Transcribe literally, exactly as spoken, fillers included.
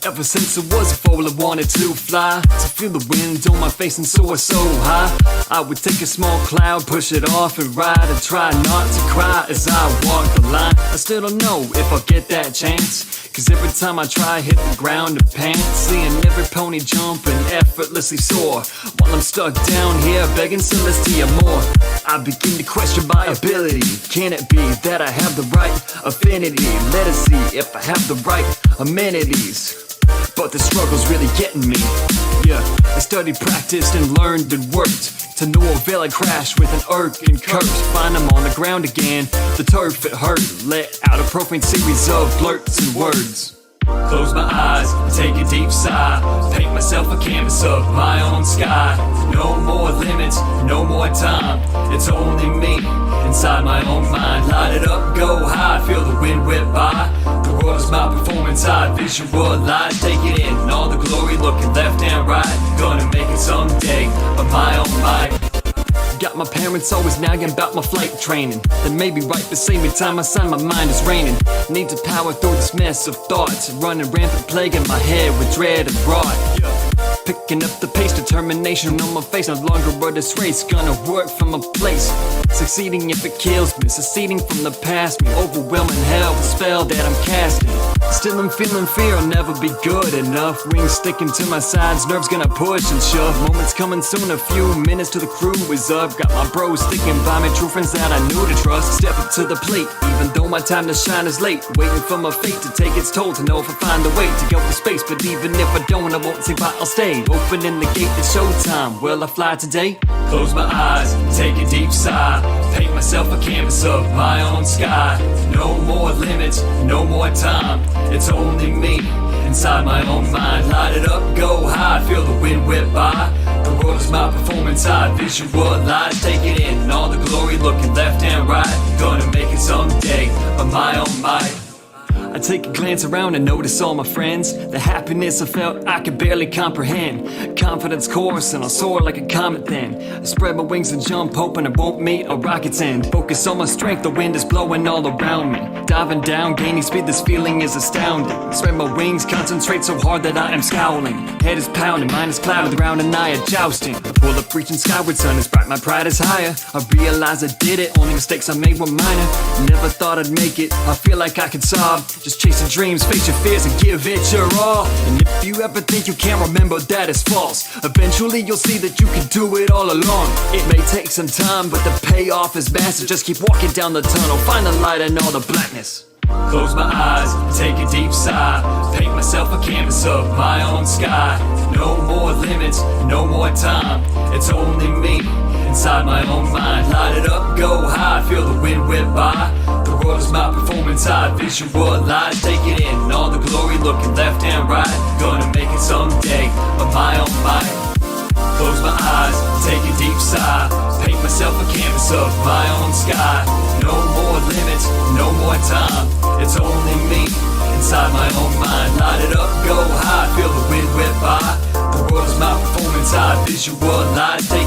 Ever since I was a foal, I wanted to fly, to feel the wind on my face and soar so high. I would take a small cloud, push it off and ride, and try not to cry as I walk the line. I still don't know if I'll get that chance, cause every time I try, I hit the ground and pants. Seeing every pony jump and effortlessly soar, while I'm stuck down here begging Celestia more. I begin to question my ability. Can it be that I have the right affinity? Let us see if I have the right amenities. But the struggle's really getting me. Yeah, I studied, practiced, and learned and worked. To no avail, I crashed with an irk and curse. Find I'm on the ground again, the turf it hurt. Let out a profane series of blurts and words. Close my eyes, take a deep sigh, paint myself a canvas of my own sky. No more limits, no more time, it's only me, inside my own mind. Light it up, go high, feel the wind whip by. The world is my performance, I visualize. Take it in, all the glory, looking left and right. Gonna make it someday, of my own might. Got my parents always nagging about my flight training. Then maybe right beside me time I sign my mind is raining. Need to power through this mess of thoughts, running rampant, plaguing my head with dread and rot. Picking up the pace, determination on my face. No longer a this race, gonna work from a place. Succeeding if it kills me, seceding from the past me. Overwhelming hell, the spell that I'm casting. Still I'm feeling fear, I'll never be good enough. Wings sticking to my sides, nerves gonna push and shove. Moments coming soon, a few minutes till the crew is up. Got my bros sticking by me, true friends that I knew to trust. Step up to the plate, even though my time to shine is late. Waiting for my fate to take its toll, to know if I find a way to go to space. But even if I don't, I won't say bye, I'll stay. Opening the gate, it's showtime. Will I fly today? Close my eyes, take a deep sigh, paint myself a canvas of my own sky. No more limits, no more time, it's only me, inside my own mind. Light it up, go high, feel the wind whip by. The world is my performance, I visualize. Take it in, all the glory, looking left and right. Gonna make it someday, of my own might. I take a glance around and notice all my friends. The happiness I felt I could barely comprehend. Confidence course and I'll soar like a comet then. I spread my wings and jump, hoping I won't meet a rocket's end. Focus on my strength, the wind is blowing all around me. Diving down, gaining speed, this feeling is astounding. Spread my wings, concentrate so hard that I am scowling. Head is pounding, mind is clouded, the ground and I are jousting. I pull up, reaching skyward, sun is bright, my pride is higher. I realize I did it, only mistakes I made were minor. Never thought I'd make it, I feel like I could sob. Just chasing dreams, face your fears and give it your all. And if you ever think you can't remember, that is false. Eventually you'll see that you can do it all along. It may take some time, but the payoff is massive. Just keep walking down the tunnel, find the light in all the blackness. Close my eyes, take a deep sigh, paint myself a canvas of my own sky. No more limits, no more time, it's only me, inside my own mind. Light it up, go high, feel the wind whip by. The world is my performance, I visualize. Take it in, all the glory, looking left and right. Gonna make it someday, of my own might. Close my eyes, take a deep sigh, paint myself a canvas of my own sky. No more limits, no more time, it's only me, inside my own mind. Light it up, go high, feel the wind whip by. The world is my performance, I visualize. Take